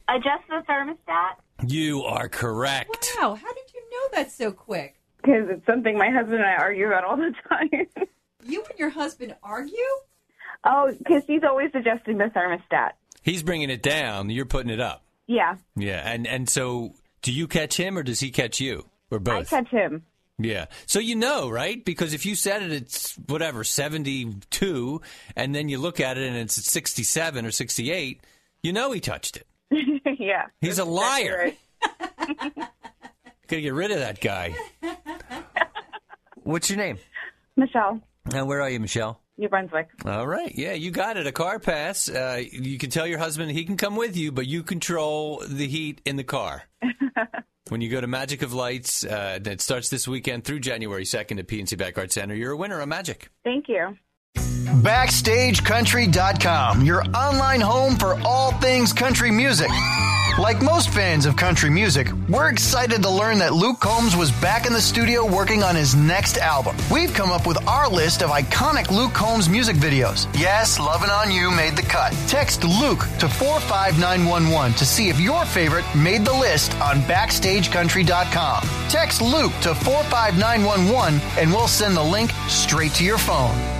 Adjust the thermostat. You are correct. Wow, how did you know that so quick? Because it's something my husband and I argue about all the time. You and your husband argue? Oh, because he's always adjusting the thermostat. He's bringing it down. You're putting it up. Yeah. Yeah, and so do you catch him or does he catch you? Or both? I catch him. Yeah. So you know, right? Because if you said it's, 72, and then you look at it and it's 67 or 68, you know he touched it. Yeah. He's a liar. Exactly right. Gotta get rid of that guy. What's your name? Michelle, And where are you, Michelle? New Brunswick. All right. Yeah, you got it. A car pass. You can tell your husband he can come with you, but you control the heat in the car. When you go to Magic of Lights, that starts this weekend through January 2nd at PNC Backyard Center, you're a winner of Magic. Thank you. BackstageCountry.com, your online home for all things country music. Like most fans of country music, we're excited to learn that Luke Combs was back in the studio working on his next album. We've come up with our list of iconic Luke Combs music videos. Yes, Lovin' On You made the cut. Text Luke to 45911 to see if your favorite made the list on BackstageCountry.com. Text Luke to 45911 and we'll send the link straight to your phone.